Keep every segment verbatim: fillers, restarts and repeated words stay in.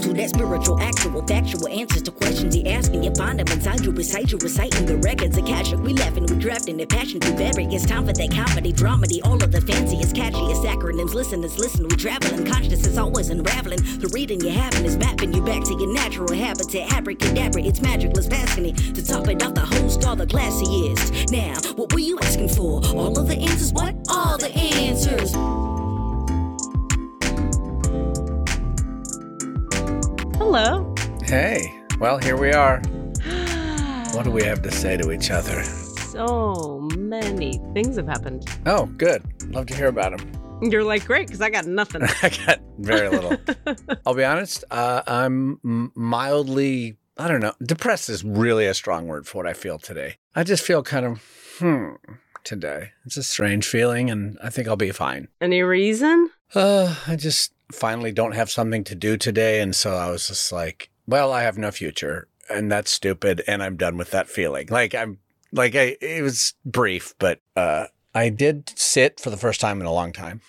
to that spiritual, actual, factual answers to questions you're asking. You find them inside you, recite you, reciting the records of cash. We laughing, we drafting the passion to vary. It's time for that comedy, dramedy, all of the fanciest, catchiest acronyms. Listeners, listen, we traveling. Conscious is always unraveling. The reading you're having is mapping you back to your natural habitat. Abracadabra, it's magic, let's passing it. To top it off, the host, all the classiest. Now, what were you asking for? All of the answers? What? All the answers. Hello. Hey, well, here we are. What do we have to say to each other? So many things have happened. Oh, good. Love to hear about them. You're like, great, because I got nothing. I got very little. I'll be honest, uh, I'm m- mildly, I don't know, depressed is really a strong word for what I feel today. I just feel kind of, hmm, today. It's a strange feeling, and I think I'll be fine. Any reason? Uh, I just finally don't have something to do today, and so I was just like, well, I have no future, and that's stupid, and I'm done with that feeling. Like, I'm, like, I, it was brief, but uh, I did sit for the first time in a long time.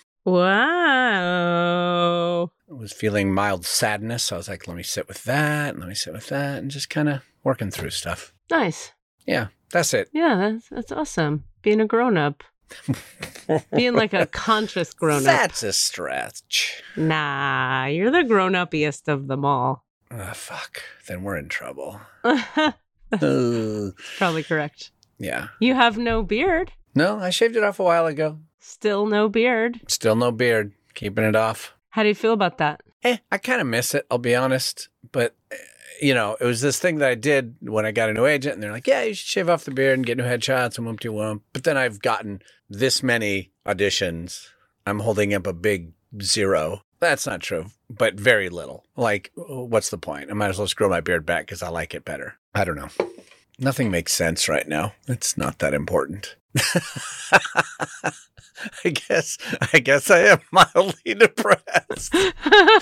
Wow. I was feeling mild sadness, so I was like, let me sit with that, and let me sit with that, and just kind of working through stuff. Nice. Yeah, that's it. Yeah, that's, that's awesome. Being a grown-up. Being like a conscious grown-up. That's a stretch. Nah, you're the grown-uppiest of them all. Oh, fuck. Then we're in trouble. Probably uh, correct. yeah. You have no beard. No, I shaved it off a while ago. Still no beard. Still no beard. Keeping it off. How do you feel about that? Eh, I kind of miss it, I'll be honest. But, eh, you know, it was this thing that I did when I got a new agent, and they're like, yeah, you should shave off the beard and get new headshots and whoop-de-whoop. But then I've gotten this many auditions. I'm holding up a big zero. That's not true, but very little. Like, what's the point? I might as well just grow my beard back because I like it better. I don't know. Nothing makes sense right now. It's not that important. I guess I guess I am mildly depressed. You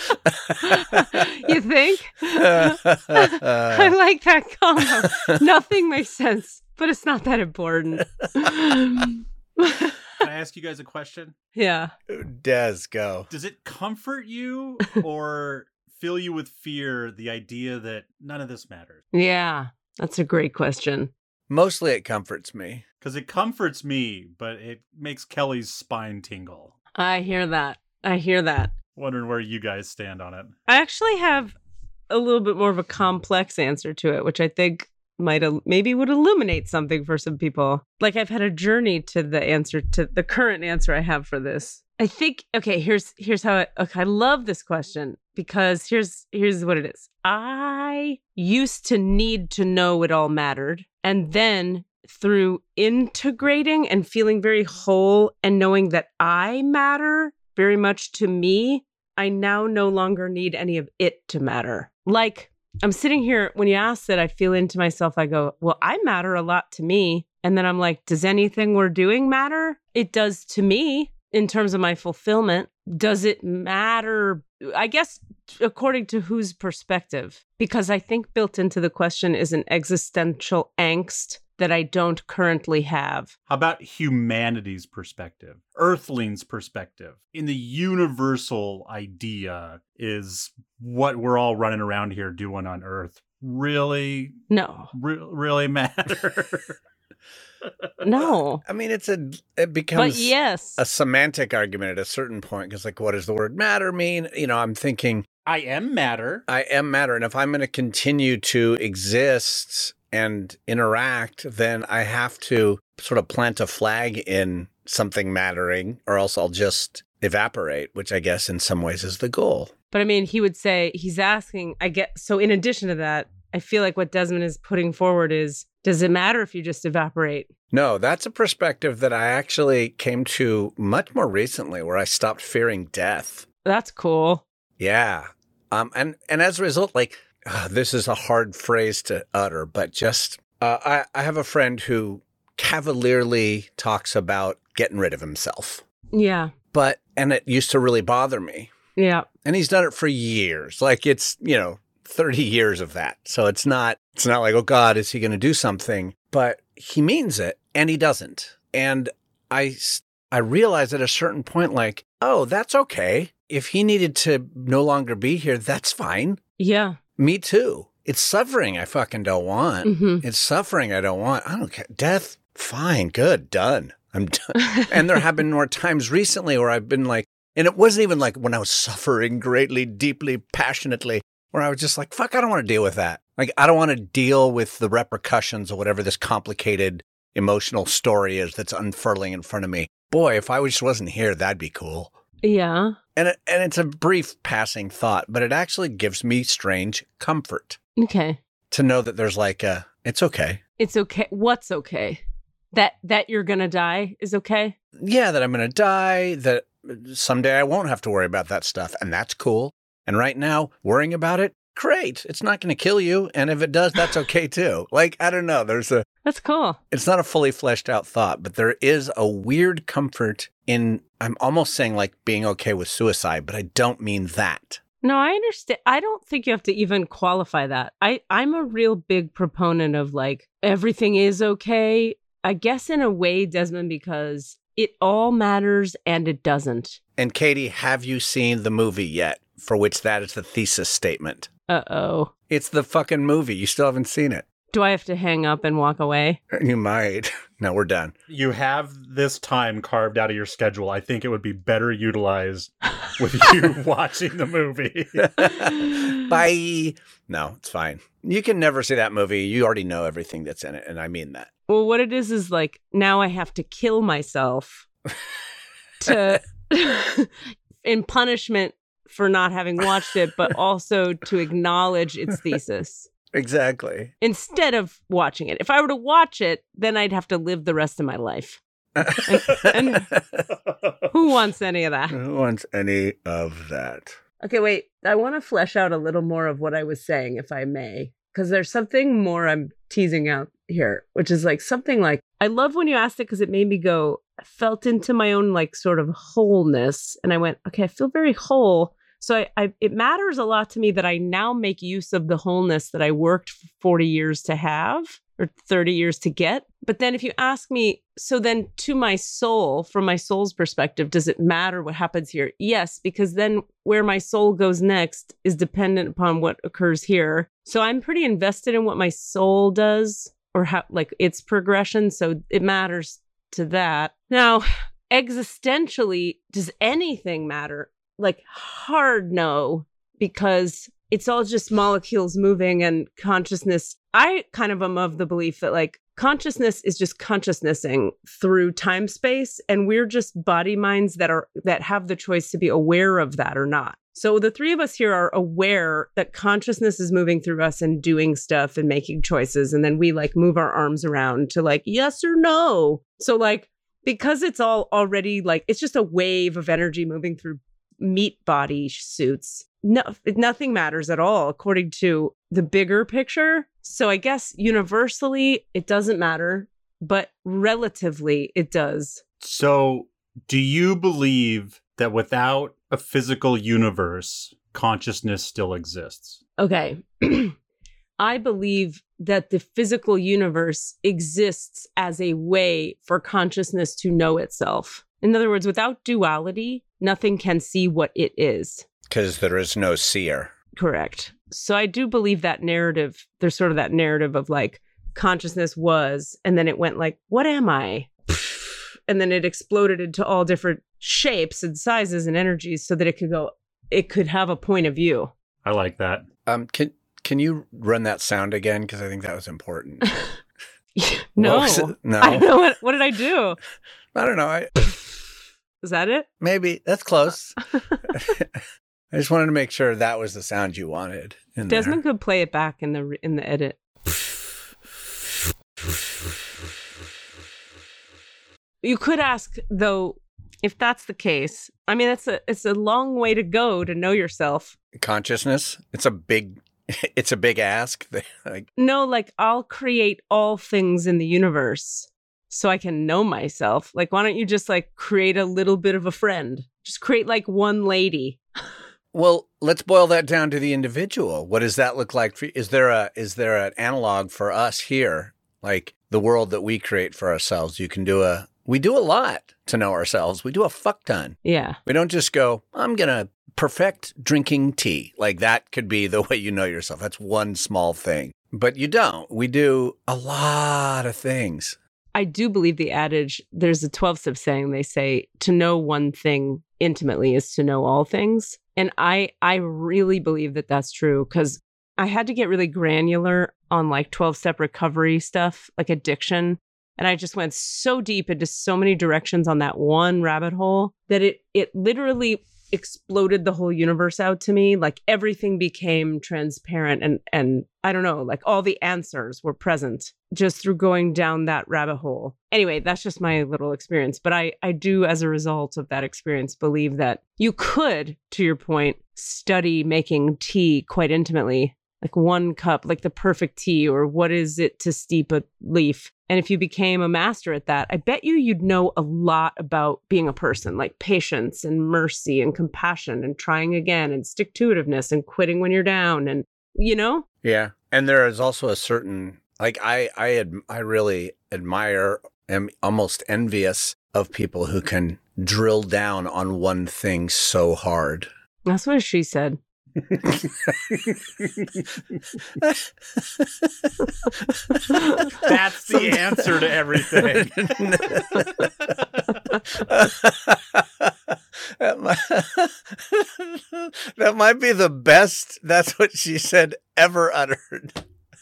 think? I like that combo. Nothing makes sense, but it's not that important. Can I ask you guys a question? Yeah. Des, go. Does it comfort you or fill you with fear, the idea that none of this matters? Yeah, that's a great question. Mostly it comforts me. Because it comforts me, but it makes Kelly's spine tingle. I hear that. I hear that. Wondering where you guys stand on it. I actually have a little bit more of a complex answer to it, which I think might el- maybe would illuminate something for some people. Like, I've had a journey to the answer, to the current answer I have for this. I think, okay, here's here's how I, okay, I love this question because here's here's what it is. I used to need to know it all mattered. And then through integrating and feeling very whole and knowing that I matter very much to me, I now no longer need any of it to matter. Like, I'm sitting here, when you ask that, I feel into myself, I go, well, I matter a lot to me. And then I'm like, does anything we're doing matter? It does to me in terms of my fulfillment. Does it matter? I guess according to whose perspective? Because I think built into the question is an existential angst that I don't currently have. How about humanity's perspective? Earthling's perspective? In the universal idea is what we're all running around here doing on Earth really? No. Re- really matter? No. I mean, it's a, it becomes but yes. a semantic argument at a certain point because, like, what does the word matter mean? You know, I'm thinking, I am matter. I am matter. And if I'm going to continue to exist and interact, then I have to sort of plant a flag in something mattering, or else I'll just evaporate, which I guess in some ways is the goal. But I mean, he would say, he's asking, I get, so in addition to that, I feel like what Desmond is putting forward is, does it matter if you just evaporate? No, that's a perspective that I actually came to much more recently, where I stopped fearing death. That's cool. Yeah. Um, and, and as a result, like, uh, this is a hard phrase to utter, but just, uh, I, I have a friend who cavalierly talks about getting rid of himself. Yeah. But, and it used to really bother me. Yeah. And he's done it for years. Like, it's, you know, thirty years of that. So it's not, it's not like, oh God, is he going to do something? But he means it and he doesn't. And I, I realized at a certain point, like, oh, that's okay. if he needed to no longer be here, that's fine. Yeah. Me too. It's suffering I fucking don't want. Mm-hmm. It's suffering I don't want. I don't care. Death, fine, good, done. I'm done. And there have been more times recently where I've been like, and it wasn't even like when I was suffering greatly, deeply, passionately, where I was just like, fuck, I don't want to deal with that. Like, I don't want to deal with the repercussions of whatever this complicated emotional story is that's unfurling in front of me. Boy, if I just wasn't here, that'd be cool. Yeah. And it, and it's a brief passing thought, but it actually gives me strange comfort. Okay. To know that there's like a, it's okay. It's okay. What's okay? That that you're going to die is okay? Yeah, that I'm going to die, that someday I won't have to worry about that stuff, and that's cool. And right now, worrying about it, great. It's not going to kill you, and if it does, that's okay too. Like, I don't know, there's a... That's cool. It's not a fully fleshed out thought, but there is a weird comfort in, I'm almost saying like being okay with suicide, but I don't mean that. No, I understand. I don't think you have to even qualify that. I, I'm a real big proponent of like, everything is okay. I guess in a way, Desmond, because it all matters and it doesn't. And Katie, have you seen the movie yet? For which that is the thesis statement. Uh-oh. It's the fucking movie. You still haven't seen it. Do I have to hang up and walk away? You might. No, we're done. You have this time carved out of your schedule. I think it would be better utilized with you watching the movie. Bye. No, it's fine. You can never see that movie. You already know everything that's in it, and I mean that. Well, what it is is like, now I have to kill myself to in punishment for not having watched it, but also to acknowledge its thesis. Exactly. Instead of watching it. If I were to watch it, then I'd have to live the rest of my life. And, and who wants any of that? Who wants any of that? Okay, wait. I want to flesh out a little more of what I was saying, if I may, because there's something more I'm teasing out here, which is like something like, I love when you asked it because it made me go, I felt into my own like sort of wholeness. And I went, okay, I feel very whole. So I, I, it matters a lot to me that I now make use of the wholeness that I worked for forty years to have or thirty years to get. But then if you ask me, so then to my soul, from my soul's perspective, does it matter what happens here? Yes, because then where my soul goes next is dependent upon what occurs here. So I'm pretty invested in what my soul does or how, like its progression. So it matters to that. Now, existentially, does anything matter? Like hard no, because it's all just molecules moving and consciousness. I kind of am of the belief that like consciousness is just consciousnessing through time space. And we're just body minds that are that have the choice to be aware of that or not. So the three of us here are aware that consciousness is moving through us and doing stuff and making choices. And then we like move our arms around to like, yes or no. So like, because it's all already like, it's just a wave of energy moving through meat body suits. No, nothing matters at all according to the bigger picture. So I guess universally it doesn't matter, but relatively it does. So do you believe that without a physical universe, consciousness still exists? Okay. I believe that the physical universe exists as a way for consciousness to know itself. In other words, without duality, nothing can see what it is. Because there is no seer. Correct. So I do believe that narrative, there's sort of that narrative of like consciousness was, and then it went like, what am I? And then it exploded into all different shapes and sizes and energies so that it could go, it could have a point of view. I like that. Um, can can you run that sound again? Because I think that was important. No. Well, no. I don't know. What, what did I do? I don't know. I, Is that it? maybe. That's close. I just wanted to make sure that was the sound you wanted. In Desmond there. could play it back in the in the edit. You could ask, though, if that's the case. I mean, it's a it's a long way to go to know yourself. Consciousness. It's a big. It's a big ask. Like, No, like I'll create all things in the universe so I can know myself. Like, why don't you just like create a little bit of a friend? Just create like one lady. well, let's boil that down to the individual. What does that look like for you? Is there a is there an analog for us here? Like the world that we create for ourselves. You can do a We do a lot to know ourselves. We do a fuck ton. Yeah. We don't just go, I'm going to perfect drinking tea. Like that could be the way you know yourself. That's one small thing. But you don't. We do a lot of things. I do believe the adage, there's a twelve-step saying, they say, to know one thing intimately is to know all things. And I I really believe that that's true, because I had to get really granular on like twelve-step recovery stuff, like addiction. And I just went so deep into so many directions on that one rabbit hole that it it literally exploded the whole universe out to me. Like everything became transparent and and I don't know, like all the answers were present just through going down that rabbit hole. Anyway, that's just my little experience. But I, I do, as a result of that experience, believe that you could, to your point, study making tea quite intimately, like one cup, like the perfect tea, or what is it to steep a leaf. And if you became a master at that, I bet you you'd know a lot about being a person, like patience and mercy and compassion and trying again and stick-to-itiveness and quitting when you're down and, you know? Yeah. And there is also a certain, like I, I, ad, I really admire, am almost envious of people who can drill down on one thing so hard. That's what she said. That's the answer to everything. that, might, that might be the best "that's what she said" ever uttered.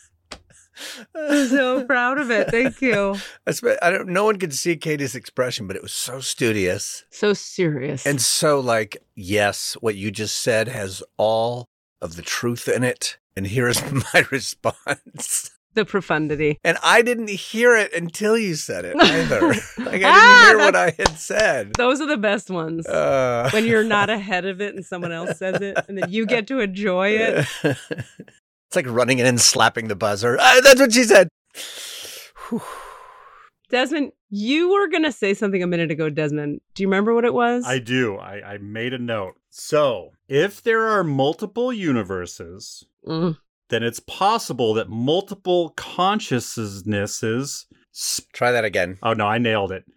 I'm so proud of it. Thank you. I don't. No one could see Katie's expression, but it was so studious, so serious, and so like, yes, what you just said has all of the truth in it. And here is my response: the profundity. And I didn't hear it until you said it either. Like I didn't hear what I had said. Those are the best ones. Uh, when you're not ahead of it and someone else says it, and then you get to enjoy it. It's like running in and slapping the buzzer. Ah, that's what she said. Whew. Desmond, you were going to say something a minute ago, Desmond. Do you remember what it was? I do. I, I made a note. So, if there are multiple universes, mm. then it's possible that multiple consciousnesses... Sp- Try that again. Oh, no, I nailed it.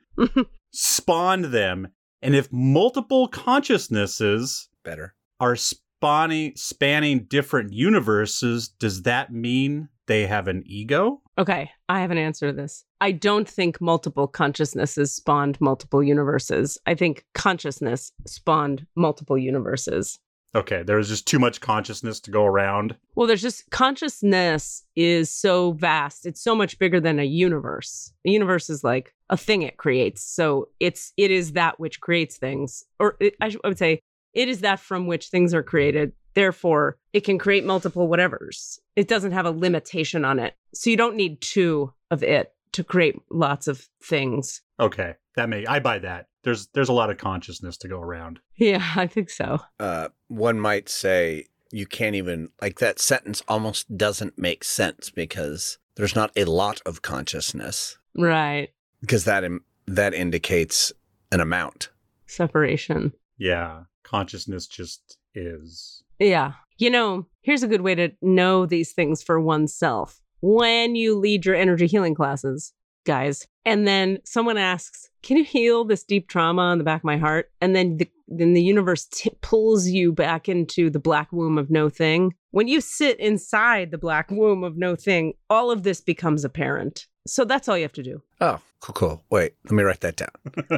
Spawned them. And if multiple consciousnesses... Better. Are spawning, spanning different universes, does that mean they have an ego? Okay, I have an answer to this. I don't think multiple consciousnesses spawned multiple universes. I think consciousness spawned multiple universes. Okay, there was just too much consciousness to go around. Well, there's just consciousness is so vast. It's so much bigger than a universe. A universe is like a thing it creates. So it's it is that which creates things. Or it, I, I would say it is that from which things are created. Therefore, it can create multiple whatevers. It doesn't have a limitation on it. So you don't need two of it to create lots of things. Okay, that may I buy that. There's there's a lot of consciousness to go around. Yeah, I think so. Uh, one might say you can't even, like that sentence almost doesn't make sense because there's not a lot of consciousness. Right. Because that that indicates an amount. Separation. Yeah, consciousness just is. Yeah. You know, here's a good way to know these things for oneself. When you lead your energy healing classes, guys, and then someone asks, can you heal this deep trauma on the back of my heart? And then the, then the universe t- pulls you back into the black womb of no thing. When you sit inside the black womb of no thing, all of this becomes apparent. So that's all you have to do. Oh, cool, cool. Wait, let me write that down.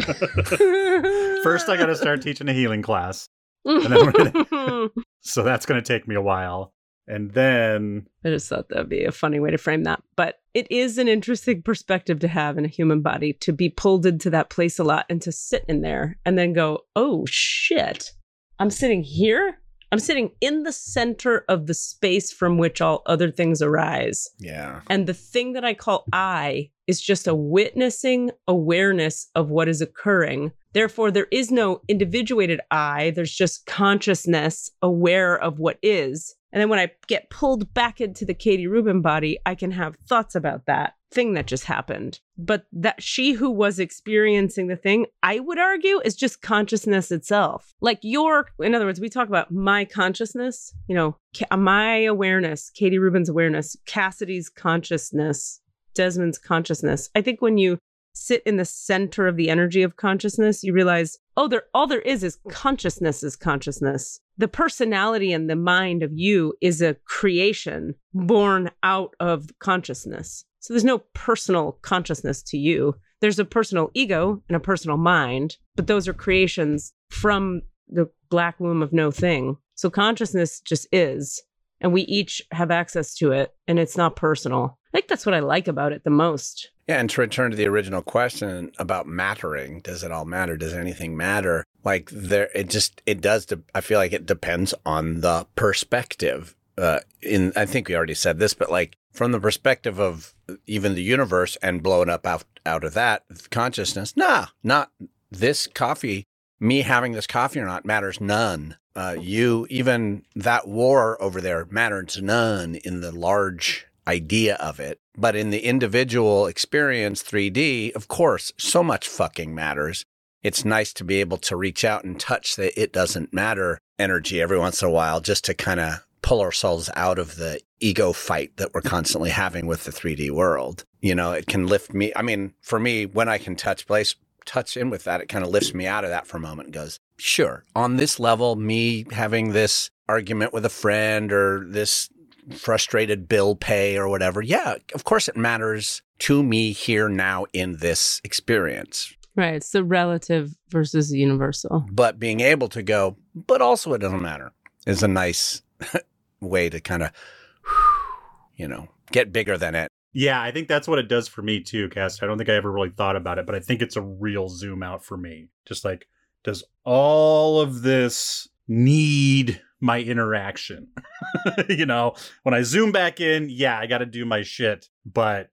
First, I got to start teaching a healing class. And then gonna, so that's going to take me a while. And then... I just thought that would be a funny way to frame that. But it is an interesting perspective to have in a human body, to be pulled into that place a lot and to sit in there and then go, oh, shit, I'm sitting here? I'm sitting in the center of the space from which all other things arise. Yeah. And the thing that I call I is just a witnessing awareness of what is occurring. Therefore, there is no individuated I. There's just consciousness aware of what is. And then when I get pulled back into the Katie Rubin body, I can have thoughts about that thing that just happened. But that she who was experiencing the thing, I would argue, is just consciousness itself. Like your, in other words, we talk about my consciousness, you know, my awareness, Katie Rubin's awareness, Cassidy's consciousness, Desmond's consciousness. I think when you sit in the center of the energy of consciousness, you realize, oh, there all there is is consciousness is consciousness. The personality and the mind of you is a creation born out of consciousness. So there's no personal consciousness to you. There's a personal ego and a personal mind, but those are creations from the black womb of no thing. So consciousness just is, and we each have access to it, and it's not personal. I think that's what I like about it the most. Yeah, and to return to the original question about mattering, does it all matter? Does anything matter? Like there, it just, it does, de- I feel like it depends on the perspective. Uh, in, I think we already said this, but like from the perspective of even the universe and blowing up out, out of that consciousness, nah, not this coffee, me having this coffee or not matters none. Uh, you, even that war over there matters none in the large idea of it. But in the individual experience, three D, of course, so much fucking matters. It's nice to be able to reach out and touch the it doesn't matter energy every once in a while, just to kind of pull ourselves out of the ego fight that we're constantly having with the three D world. You know, it can lift me. I mean, for me, when I can touch place, touch in with that, it kind of lifts me out of that for a moment and goes, sure, on this level, me having this argument with a friend or this frustrated bill pay or whatever, yeah, of course it matters to me here now in this experience. Right. It's the relative versus the universal. But being able to go, but also it doesn't matter, is a nice way to kind of, you know, get bigger than it. Yeah, I think that's what it does for me too, Cass. I don't think I ever really thought about it, but I think it's a real zoom out for me. Just like, does all of this need my interaction? You know, when I zoom back in, yeah, I got to do my shit, but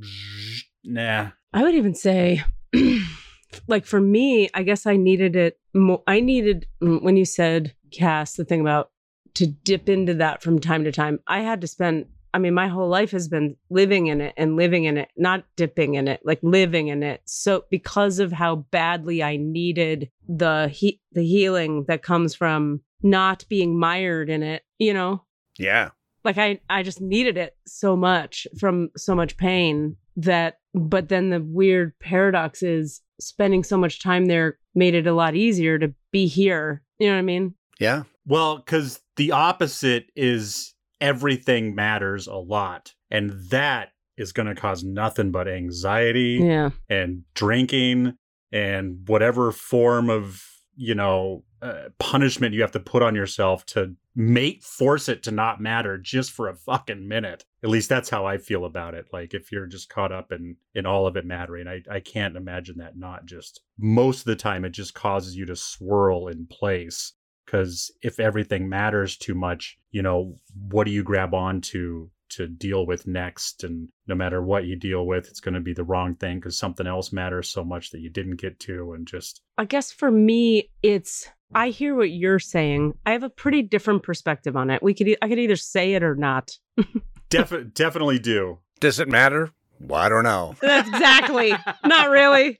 nah. I would even say, like for me, I guess I needed it more. I needed, when you said, Cass, the thing about to dip into that from time to time, I had to spend, I mean, my whole life has been living in it and living in it, not dipping in it, like living in it. So because of how badly I needed the he- the healing that comes from not being mired in it, you know? Yeah. Like I, I just needed it so much from so much pain that, but then the weird paradox is spending so much time there made it a lot easier to be here. You know what I mean? Yeah. Well, because the opposite is everything matters a lot. And that is going to cause nothing but anxiety Yeah. and drinking and whatever form of, you know, uh, punishment you have to put on yourself to make force it to not matter just for a fucking minute. At least that's how I feel about it. Like if you're just caught up in in all of it mattering, I, I can't imagine that not just most of the time it just causes you to swirl in place. Because if everything matters too much, you know, what do you grab onto to deal with next? And no matter what you deal with, it's going to be the wrong thing because something else matters so much that you didn't get to. And just, I guess for me, it's, I hear what you're saying. I have a pretty different perspective on it. We could, e- I could either say it or not. Def- definitely do. Does it matter? Well, I don't know. That's exactly. Not really.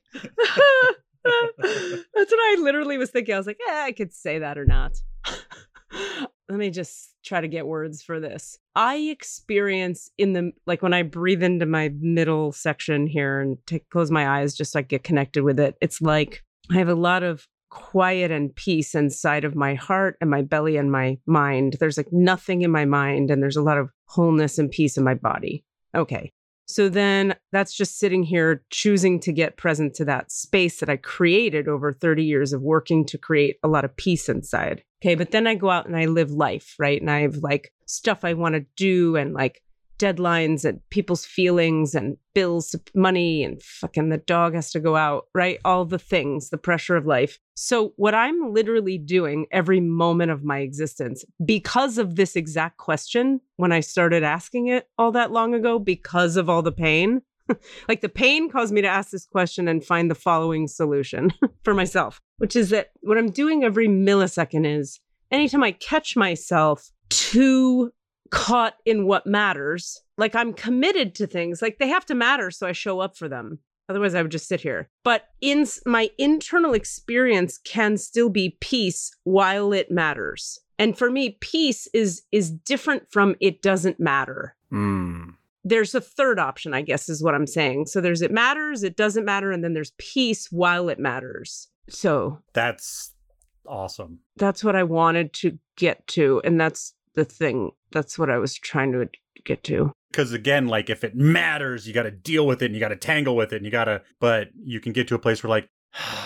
That's what I literally was thinking. I was like, yeah, I could say that or not. Let me just try to get words for this. I experience in the, like when I breathe into my middle section here and take, close my eyes, just like get connected with it. It's like I have a lot of quiet and peace inside of my heart and my belly and my mind. There's like nothing in my mind and there's a lot of wholeness and peace in my body. Okay. So then that's just sitting here choosing to get present to that space that I created over thirty years of working to create a lot of peace inside. Okay. But then I go out and I live life, right? And I have like stuff I want to do and like deadlines and people's feelings and bills, money, and fucking the dog has to go out, right? All the things, the pressure of life. So what I'm literally doing every moment of my existence, because of this exact question, when I started asking it all that long ago, because of all the pain, like the pain caused me to ask this question and find the following solution for myself, which is that what I'm doing every millisecond is anytime I catch myself too caught in what matters, like I'm committed to things, like they have to matter so I show up for them. Otherwise I would just sit here. But in my internal experience can still be peace while it matters. And for me, peace is is different from it doesn't matter. Mm. there's a third option, I guess, is what I'm saying. So there's it matters, it doesn't matter, and then there's peace while it matters. So That's awesome. that's what I wanted to get to. And that's the thing. That's what I was trying to get to. Because again, like if it matters, you got to deal with it and you got to tangle with it and you got to, but you can get to a place where like,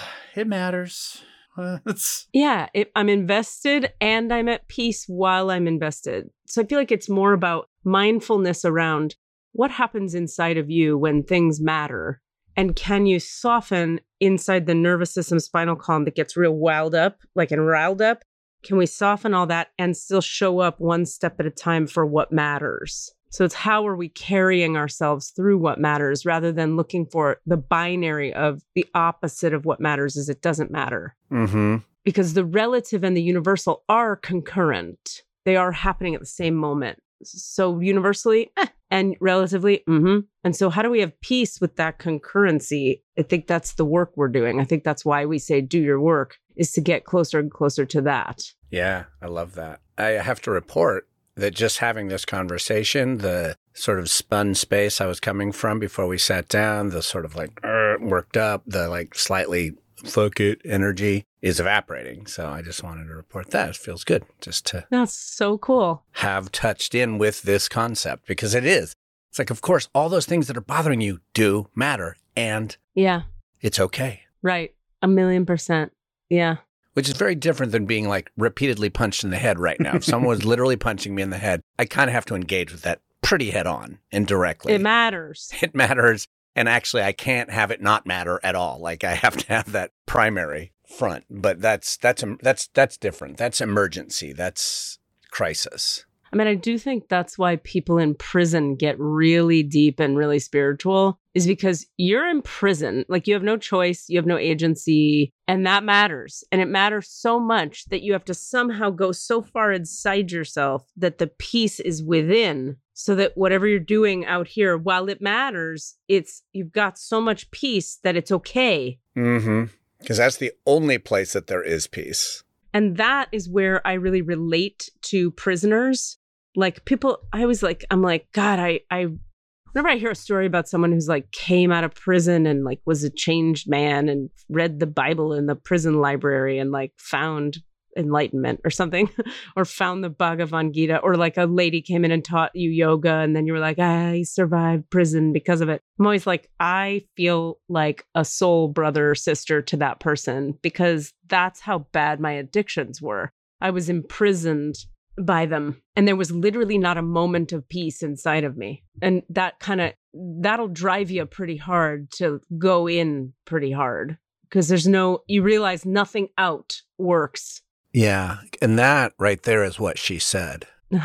it matters. Uh, it's Yeah, it, I'm invested and I'm at peace while I'm invested. So I feel like it's more about mindfulness around what happens inside of you when things matter. And can you soften inside the nervous system, spinal column that gets real wound up, like and riled up? Can we soften all that and still show up one step at a time for what matters? So it's how are we carrying ourselves through what matters rather than looking for the binary of the opposite of what matters is it doesn't matter. Mm-hmm. Because the relative and the universal are concurrent. They are happening at the same moment. So universally, eh, and relatively, mm-hmm. And so how do we have peace with that concurrency? I think that's the work we're doing. I think that's why we say do your work, is to get closer and closer to that. Yeah, I love that. I have to report that just having this conversation, the sort of spun space I was coming from before we sat down, the sort of like uh, worked up, the like slightly fuck it energy is evaporating. So I just wanted to report that. It feels good just to That's so cool. have touched in with this concept because it is. It's like, of course, all those things that are bothering you do matter and Yeah, it's okay. right. A million percent. Yeah. Which is very different than being like repeatedly punched in the head right now. If someone was literally punching me in the head, I kind of have to engage with that pretty head on and directly. It matters. It matters. And actually, I can't have it not matter at all. Like I have to have that primary front. But that's that's that's that's different. That's emergency. That's crisis. I mean, I do think that's why people in prison get really deep and really spiritual, is because you're in prison. Like you have no choice, you have no agency, and that matters. And it matters so much that you have to somehow go so far inside yourself that the peace is within, so that whatever you're doing out here, while it matters, it's you've got so much peace that it's okay. Mm-hmm. Because that's the only place that there is peace. And that is where I really relate to prisoners. Like people, I was like, I'm like, God, I, I, whenever I hear a story about someone who's like came out of prison and like was a changed man and read the Bible in the prison library and like found enlightenment or something, or found the Bhagavad Gita, or like a lady came in and taught you yoga and then you were like, I survived prison because of it. I'm always like, I feel like a soul brother or sister to that person because that's how bad my addictions were. I was imprisoned by them and there was literally not a moment of peace inside of me. And that kind of, that'll drive you pretty hard to go in pretty hard because there's no, you realize nothing out works. Yeah. And that right there is what she said.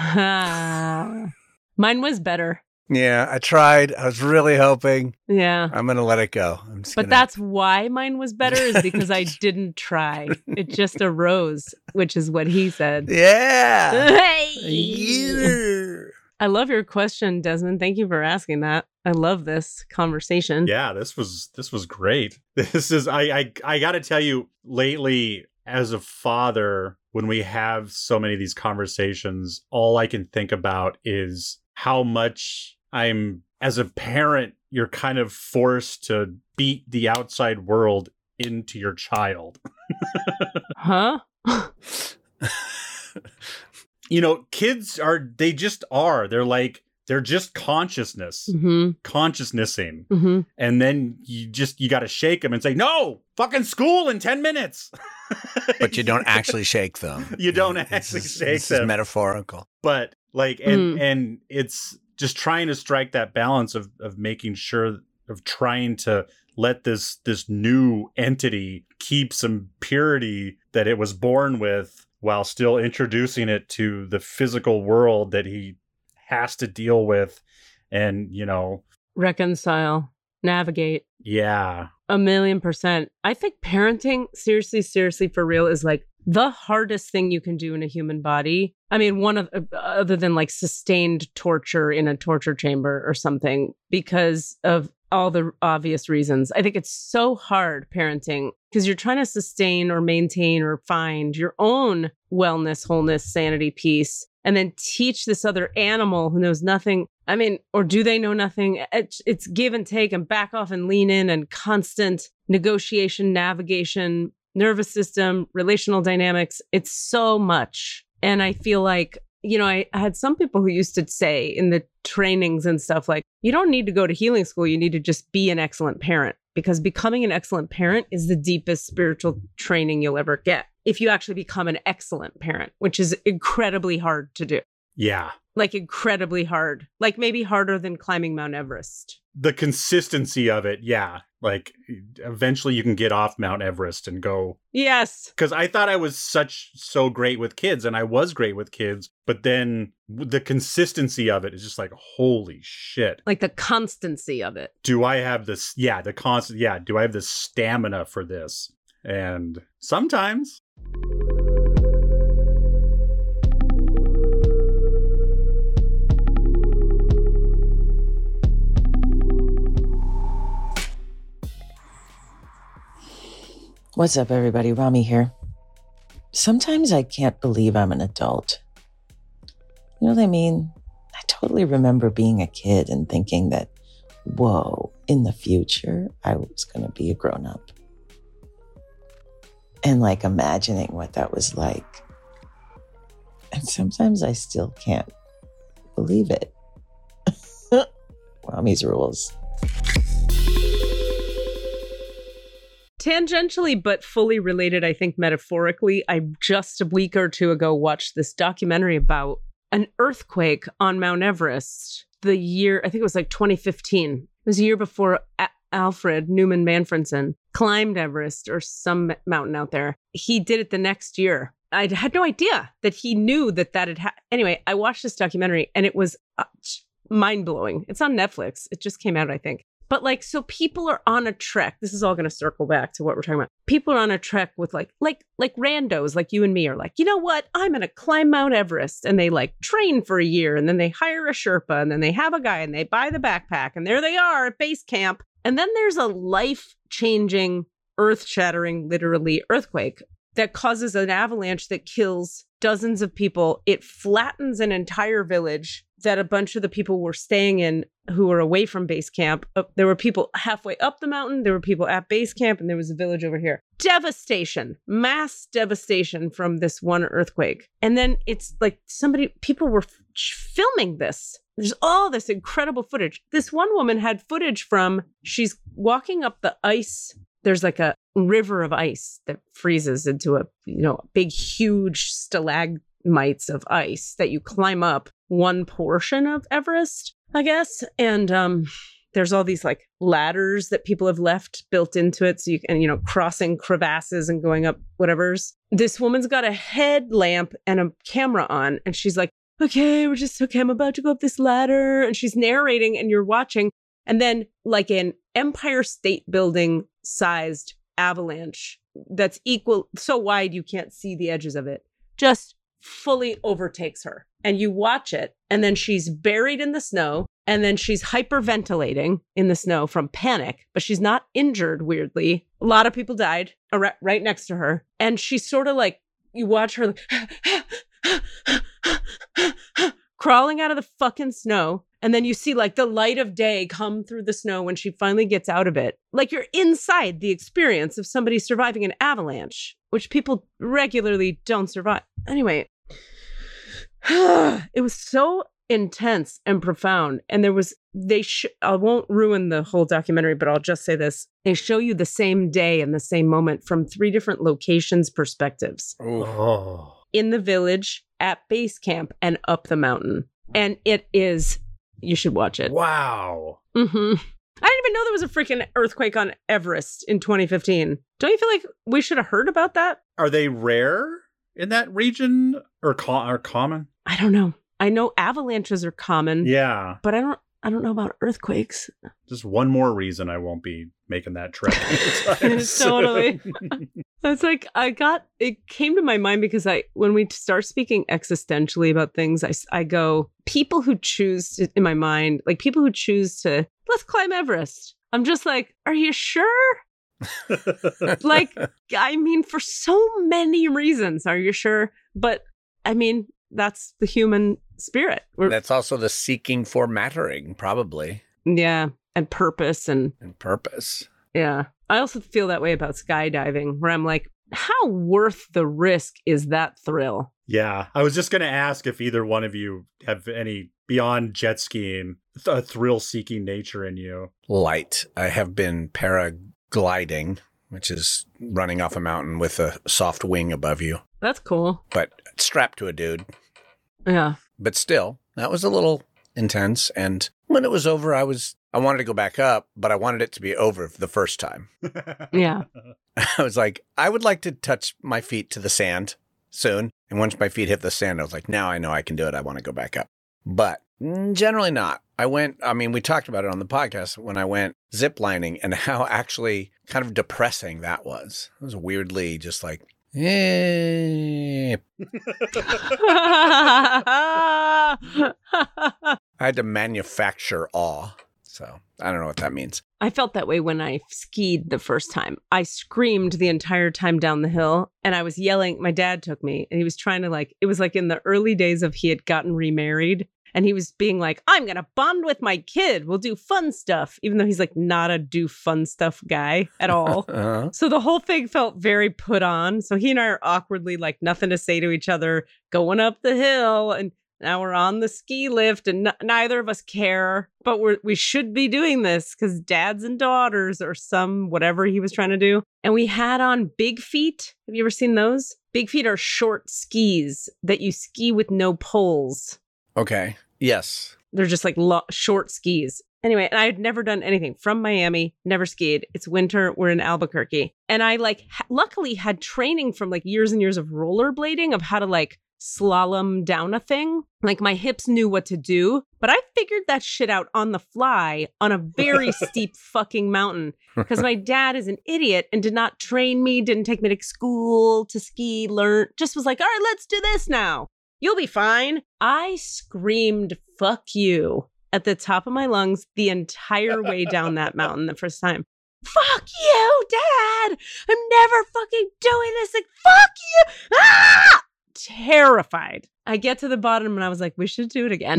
Mine was better. Yeah, I tried. I was really hoping. Yeah. I'm going to let it go. I'm just But gonna... that's why mine was better, is because I didn't try. It just arose, which is what he said. Yeah. Hey! Yeah. I love your question, Desmond. Thank you for asking that. I love this conversation. Yeah, this was this was great. This is I I, I got to tell you, lately as a father, when we have so many of these conversations, all I can think about is how much I'm, as a parent, you're kind of forced to beat the outside world into your child. Huh? You know, kids are, they just are. They're like, they're just consciousness, Mm-hmm. consciousnessing. Mm-hmm. And then you just, you got to shake them and say, no, fucking school in ten minutes. But you don't actually shake them. You don't This actually is- shake this is them. metaphorical. But like, and, Mm. and it's just trying to strike that balance of, of making sure, of trying to let this, this new entity keep some purity that it was born with, while still introducing it to the physical world that he has to deal with. And, you know, Reconcile, navigate. yeah. A million percent. I think parenting, seriously, seriously, for real, is like the hardest thing you can do in a human body. I mean, one of, uh, other than like sustained torture in a torture chamber or something, because of all the obvious reasons. I think it's so hard parenting because you're trying to sustain or maintain or find your own wellness, wholeness, sanity, peace, and then teach this other animal who knows nothing I mean, or do they know nothing? It's, it's give and take and back off and lean in and constant negotiation, navigation, nervous system, relational dynamics. It's so much. And I feel like, you know, I, I had some people who used to say in the trainings and stuff like, you don't need to go to healing school. You need to just be an excellent parent, because becoming an excellent parent is the deepest spiritual training you'll ever get. If you actually become an excellent parent, which is incredibly hard to do. Yeah. Like incredibly hard, like maybe harder than climbing Mount Everest. The consistency of it. Yeah. Like eventually you can get off Mount Everest and go. Yes. Because I thought I was such, so great with kids, and I was great with kids. But then the consistency of it is just like, holy shit. Like the constancy of it. Do I have this? Yeah. The constant. Yeah. Do I have the stamina for this? And sometimes. What's up, everybody? Rami here. Sometimes I can't believe I'm an adult. You know what I mean? I totally remember being a kid and thinking that, whoa, in the future, I was going to be a grown-up. And like imagining what that was like. And sometimes I still can't believe it. Rami's rules. Tangentially, but fully related, I think metaphorically, I just a week or two ago watched this documentary about an earthquake on Mount Everest. The year, I think it was like twenty fifteen. It was a year before a- Alfred Newman Manfredson climbed Everest or some mountain out there. He did it the next year. I had no idea that he knew that that had happened. Anyway, I watched this documentary and it was uh, mind-blowing. It's on Netflix. It just came out, I think. But like, so people are on a trek. This is all going to circle back to what we're talking about. People are on a trek with like, like, like randos, like you and me are like, you know what? I'm going to climb Mount Everest. And they like train for a year and then they hire a Sherpa and then they have a guy and they buy the backpack and there they are at base camp. And then there's a life-changing, earth-shattering, literally earthquake that causes an avalanche that kills dozens of people. It flattens an entire village that a bunch of the people were staying in who were away from base camp. Uh, there were people halfway up the mountain. There were people at base camp, and there was a village over here. Devastation, mass devastation from this one earthquake. And then it's like somebody, people were f- filming this. There's all this incredible footage. This one woman had footage from, she's walking up the ice. There's like a river of ice that freezes into a, you know, big, huge stalagmites of ice that you climb up one portion of Everest, I guess. And um, there's all these like ladders that people have left built into it. So you can, you know, crossing crevasses and going up whatever's. This woman's got a headlamp and a camera on. And she's like, okay, we're just, okay, I'm about to go up this ladder. And she's narrating and you're watching. And then like an Empire State Building sized avalanche that's equal, so wide you can't see the edges of it, just fully overtakes her. And you watch it, and then she's buried in the snow, and then she's hyperventilating in the snow from panic, but she's not injured, weirdly. A lot of people died ar- right next to her. And she's sort of like, you watch her crawling out of the fucking snow. And then you see like the light of day come through the snow when she finally gets out of it. Like you're inside the experience of somebody surviving an avalanche, which people regularly don't survive. Anyway, it was so intense and profound. And there was, they, sh- I won't ruin the whole documentary, but I'll just say this. They show you the same day and the same moment from three different locations perspectives. Oh. In the village, at base camp, and up the mountain. And it is, you should watch it. Wow. Mm-hmm. I didn't even know there was a freaking earthquake on Everest in twenty fifteen. Don't you feel like we should have heard about that? Are they rare in that region or, co- or common? I don't know. I know avalanches are common. Yeah. But I don't I don't know about earthquakes. Just one more reason I won't be making that trek. Totally. It's like I got, it came to my mind because I, when we start speaking existentially about things, I, I go, people who choose to, in my mind, like people who choose to, let's climb Everest. I'm just like, are you sure? Like, I mean, for so many reasons, are you sure? But I mean, that's the human spirit. We're, That's also the seeking for mattering, probably, yeah. And purpose and, and purpose. yeah. I also feel that way about skydiving, where I'm like, how worth the risk is that thrill? Yeah. I was just going to ask if either one of you have any, beyond jet skiing, a thrill-seeking nature in you. Light. I have been paragliding, which is running off a mountain with a soft wing above you, That's cool. but strapped to a dude. Yeah. But still, that was a little intense. And when it was over, I was I wanted to go back up, but I wanted it to be over the first time. Yeah. I was like, I would like to touch my feet to the sand soon. And once my feet hit the sand, I was like, now I know I can do it. I want to go back up. But generally not. I went, I mean, we talked about it on the podcast when I went ziplining and how actually kind of depressing that was. It was weirdly just like, eh. I had to manufacture awe. So I don't know what that means. I felt that way when I skied the first time. I screamed the entire time down the hill and I was yelling. My dad took me and he was trying to like, it was like in the early days of he had gotten remarried and he was being like, I'm going to bond with my kid. We'll do fun stuff, even though he's like not a do fun stuff guy at all. Uh-huh. So the whole thing felt very put on. So he and I are awkwardly like nothing to say to each other, going up the hill, and now we're on the ski lift and n- neither of us care, but we're, we should be doing this because dads and daughters or some whatever he was trying to do. And we had on Big Feet. Have you ever seen those? Big Feet are short skis that you ski with no poles. Okay. Yes. They're just like lo- short skis. Anyway, and I had never done anything from Miami, never skied. It's winter. We're in Albuquerque. And I like ha- luckily had training from like years and years of rollerblading of how to like slalom down a thing. Like my hips knew what to do, but I figured that shit out on the fly on a very steep fucking mountain because my dad is an idiot and did not train me, didn't take me to school to ski, learn, just was like, all right, let's do this now. You'll be fine. I screamed, fuck you, at the top of my lungs the entire way down that mountain the first time. Fuck you, Dad. I'm never fucking doing this. Like, fuck you. Ah! Terrified. I get to the bottom and I was like, we should do it again.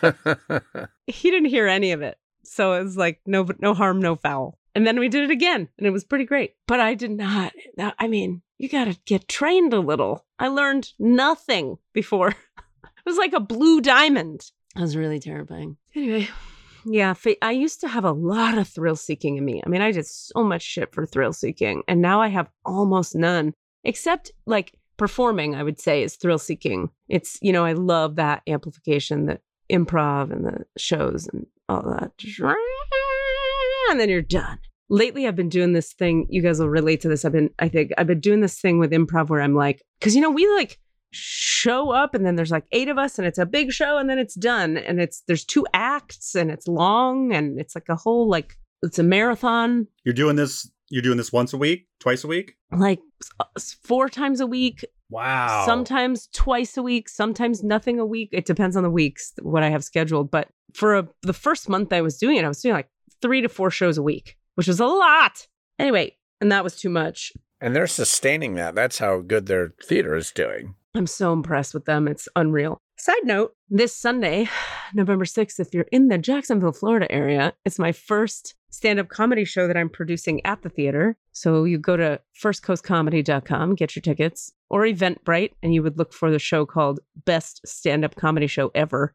He didn't hear any of it. So it was like, no, no harm, no foul. And then we did it again and it was pretty great. But I did not. I mean, you got to get trained a little. I learned nothing before. It was like a blue diamond. It was really terrifying. Anyway, yeah, I used to have a lot of thrill seeking in me. I mean, I did so much shit for thrill seeking and now I have almost none, except like performing, I would say, is thrill seeking. It's, you know, I love that amplification, the improv and the shows and all that. And then you're done. Lately, I've been doing this thing. You guys will relate to this. I've been, I think, I've been doing this thing with improv where I'm like, because, you know, we like show up and then there's like eight of us and it's a big show and then it's done. And it's, there's two acts and it's long and it's like a whole, like, it's a marathon. You're doing this, you're doing this once a week, twice a week? Like four times a week. Wow. Sometimes twice a week, sometimes nothing a week. It depends on the weeks, what I have scheduled. But for a, the first month I was doing it, I was doing like three to four shows a week, which was a lot. Anyway, and that was too much. And they're sustaining that. That's how good their theater is doing. I'm so impressed with them. It's unreal. Side note, this Sunday, November sixth, if you're in the Jacksonville, Florida area, it's my first stand-up comedy show that I'm producing at the theater. So you go to first coast comedy dot com, get your tickets, or Eventbrite, and you would look for the show called Best Stand-Up Comedy Show Ever.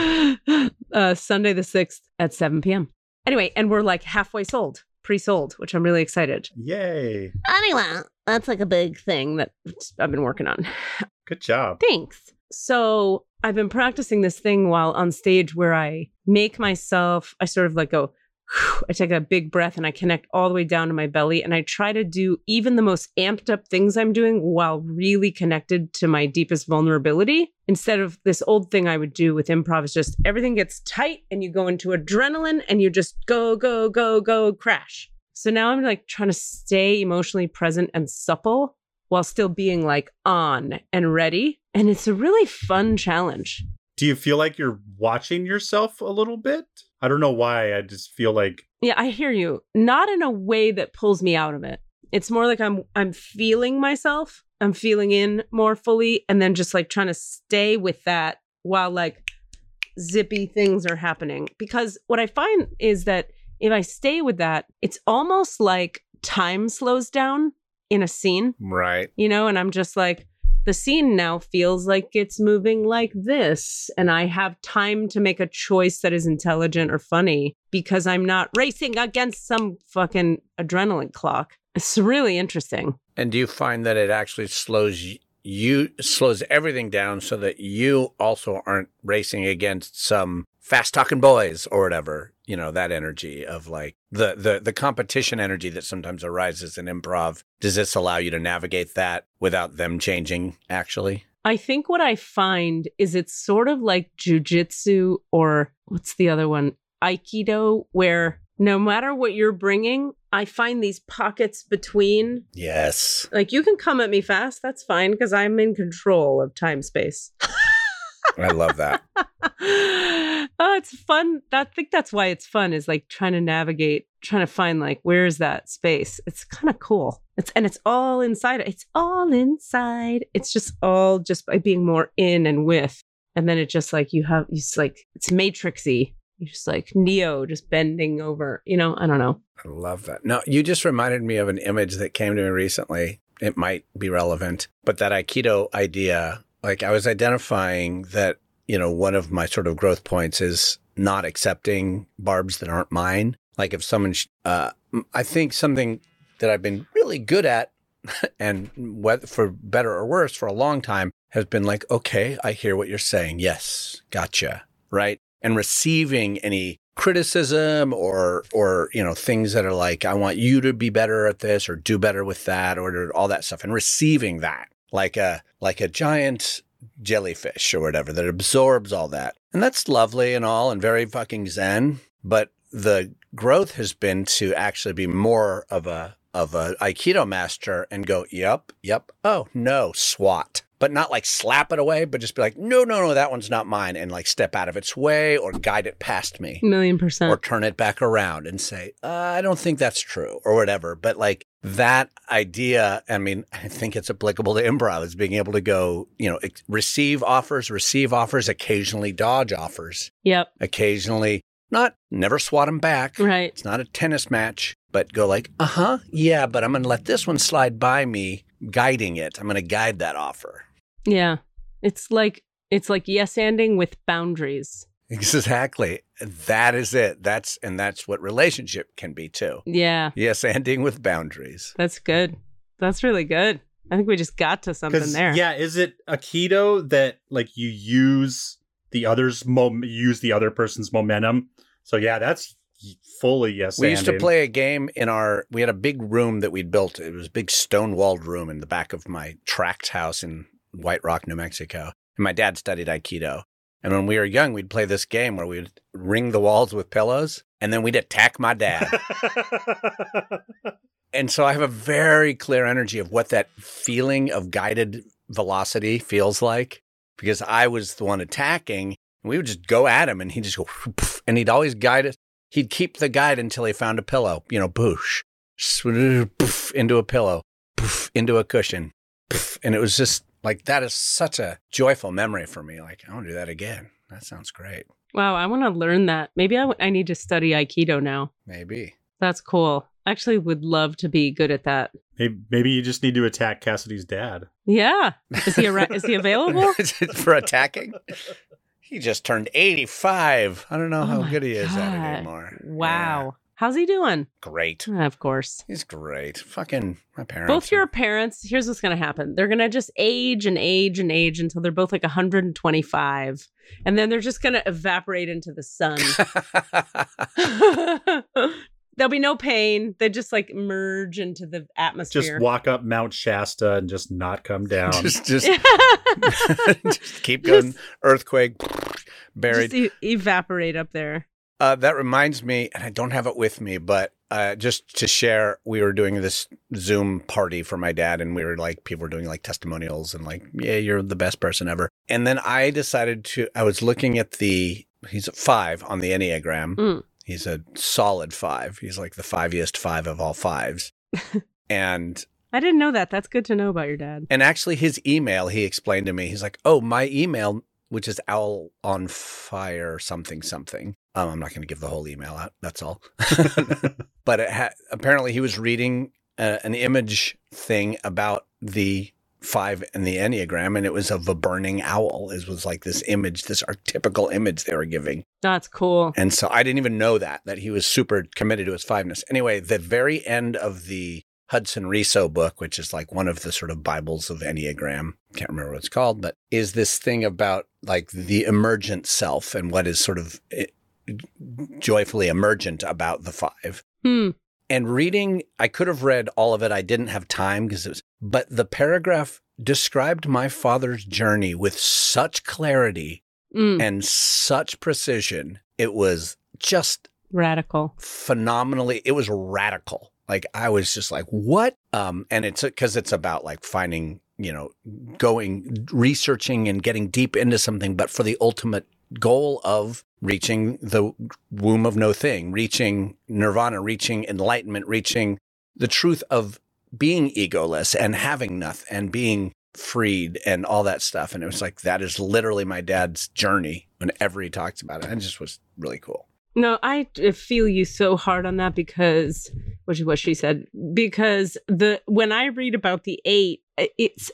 uh, Sunday the sixth at seven p.m. Anyway, and we're like halfway sold, pre-sold, which I'm really excited. Yay. Anyway, that's like a big thing that I've been working on. Good job. Thanks. So I've been practicing this thing while on stage where I make myself, I sort of like go, whew, I take a big breath and I connect all the way down to my belly. And I try to do even the most amped up things I'm doing while really connected to my deepest vulnerability. Instead of this old thing I would do with improv is just everything gets tight and you go into adrenaline and you just go, go, go, go, crash. So now I'm like trying to stay emotionally present and supple while still being like on and ready. And it's a really fun challenge. Do you feel like you're watching yourself a little bit? I don't know why. I just feel like... Yeah, I hear you. Not in a way that pulls me out of it. It's more like I'm I'm feeling myself I'm feeling in more fully, and then just like trying to stay with that while like zippy things are happening. Because what I find is that if I stay with that, it's almost like time slows down in a scene, Right. you know, and I'm just like, the scene now feels like it's moving like this, and I have time to make a choice that is intelligent or funny because I'm not racing against some fucking adrenaline clock. It's really interesting. And do you find that it actually slows y- you, slows everything down so that you also aren't racing against some fast talking boys or whatever, you know, that energy of like the, the, the competition energy that sometimes arises in improv. Does this allow you to navigate that without them changing actually? I think what I find is it's sort of like jujitsu, or what's the other one? Aikido, where no matter what you're bringing, I find these pockets between. Yes. Like, you can come at me fast. That's fine because I'm in control of time space. I love that. Oh, it's fun. I think that's why it's fun, is like trying to navigate, trying to find like, where's that space? It's kind of cool. It's and it's all inside. It's all inside. It's just all just by being more in and with. And then it just like you have, it's like, it's matrixy. You're just like Neo just bending over, you know, I don't know. I love that. No, you just reminded me of an image that came to me recently. It might be relevant, but that Aikido idea, like I was identifying that, you know, one of my sort of growth points is not accepting barbs that aren't mine. Like if someone, sh- uh, I think something that I've been really good at and whether for better or worse for a long time has been like, okay, I hear what you're saying. Yes. Gotcha. Right. And receiving any criticism or, or, you know, things that are like, I want you to be better at this or do better with that or all that stuff, and receiving that like a, like a giant jellyfish or whatever that absorbs all that. And that's lovely and all and very fucking zen. But the growth has been to actually be more of a, of a Aikido master and go, yep, yep. Oh, no, SWAT. But not like slap it away, but just be like, no, no, no, that one's not mine. And like step out of its way or guide it past me. Million percent. Or turn it back around and say, uh, I don't think that's true or whatever. But like that idea, I mean, I think it's applicable to improv, is being able to go, you know, ex- receive offers, receive offers, occasionally dodge offers. Yep. Occasionally not, never swat them back. Right. It's not a tennis match, but go like, uh-huh, yeah, but I'm going to let this one slide by me, guiding it. I'm going to guide that offer. Yeah. It's like, it's like yes-anding with boundaries. Exactly. That is it. That's, and that's what relationship can be too. Yeah. Yes-anding with boundaries. That's good. That's really good. I think we just got to something there. Yeah, is it Aikido that like you use the other's mom use the other person's momentum? So yeah, that's fully yes. We used to play a game in our, we had a big room that we'd built. It was a big stone walled room in the back of my tract house in White Rock, New Mexico. And my dad studied Aikido. And when we were young, we'd play this game where we'd ring the walls with pillows and then we'd attack my dad. And so I have a very clear energy of what that feeling of guided velocity feels like, because I was the one attacking. And we would just go at him and he'd just go, and he'd always guide us. He'd keep the guide until he found a pillow, you know, boosh, into a pillow, into a cushion. And it was just like, that is such a joyful memory for me. Like, I want to do that again. That sounds great. Wow, I want to learn that. Maybe I, w- I need to study Aikido now. Maybe. That's cool. I actually would love to be good at that. Maybe, maybe you just need to attack Cassidy's dad. Yeah. Is he ar- is he available? For attacking? He just turned eighty-five. I don't know Oh how my good he is at it God. anymore. Wow. Yeah. How's he doing? Great. Uh, of course. He's great. Fucking my parents. Both your parents, here's what's going to happen. They're going to just age and age and age until they're both like one hundred twenty-five. And then they're just going to evaporate into the sun. There'll be no pain. They just like merge into the atmosphere. Just walk up Mount Shasta and just not come down. just, just, just keep going. Just- Earthquake. Buried. Just e- evaporate up there. Uh, that reminds me, and I don't have it with me, but uh, just to share, we were doing this Zoom party for my dad, and we were like, people were doing like testimonials and like, yeah, you're the best person ever. And then I decided to, I was looking at the, he's a five on the Enneagram. Mm. He's a solid five. He's like the fiviest five of all fives. And I didn't know that. That's good to know about your dad. And actually, his email, he explained to me, he's like, oh, my email, which is Owl on Fire something something. Um, I'm not going to give the whole email out. That's all. But it ha- apparently he was reading uh, an image thing about the five and the Enneagram, and it was of a burning owl. It was like this image, this archetypical image they were giving. That's cool. And so I didn't even know that, that he was super committed to his fiveness. Anyway, the very end of the Hudson Riso book, which is like one of the sort of Bibles of Enneagram, can't remember what it's called, but is this thing about like the emergent self and what is sort of joyfully emergent about the five. Hmm. And reading, I could have read all of it. I didn't have time because it was, but the paragraph described my father's journey with such clarity Mm. and such precision. It was just Radical. phenomenally, it was radical. Like I was just like, what? Um, and it's because it's about like finding, you know, going, researching and getting deep into something, but for the ultimate goal of reaching the womb of no thing, reaching nirvana, reaching enlightenment, reaching the truth of being egoless and having nothing and being freed and all that stuff. And it was like, that is literally my dad's journey whenever he talks about it. And it just was really cool. No, I feel you so hard on that because, which is what she said, because the when I read about the eight, it's,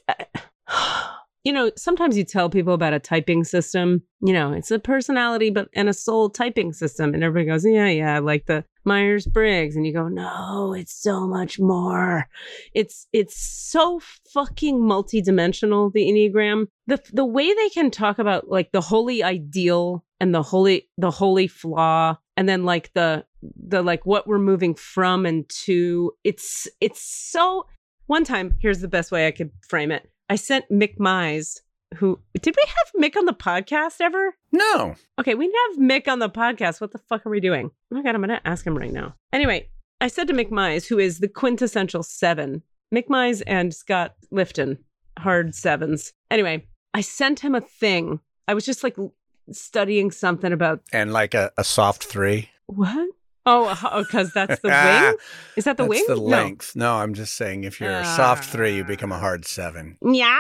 uh, you know, sometimes you tell people about a typing system, you know, it's a personality but and a soul typing system. And everybody goes, yeah, yeah, like the Myers-Briggs. And you go, no, it's so much more. It's it's so fucking multidimensional, the Enneagram. The the way they can talk about like the holy ideal and the holy the holy flaw, and then like the the like what we're moving from and to. It's it's so. One time, here's the best way I could frame it. I sent Mick Mize, who did we have Mick on the podcast ever? No. Okay, we have Mick on the podcast. What the fuck are we doing? Oh my God, I'm going to ask him right now. Anyway, I said to Mick Mize, who is the quintessential seven, Mick Mize and Scott Lifton, hard sevens. Anyway, I sent him a thing. I was just like studying something about. And like a, a soft three. What? Oh, because that's the wing? Is that the That's wing? the length. No. no, I'm just saying if you're a soft three, you become a hard seven. Yeah.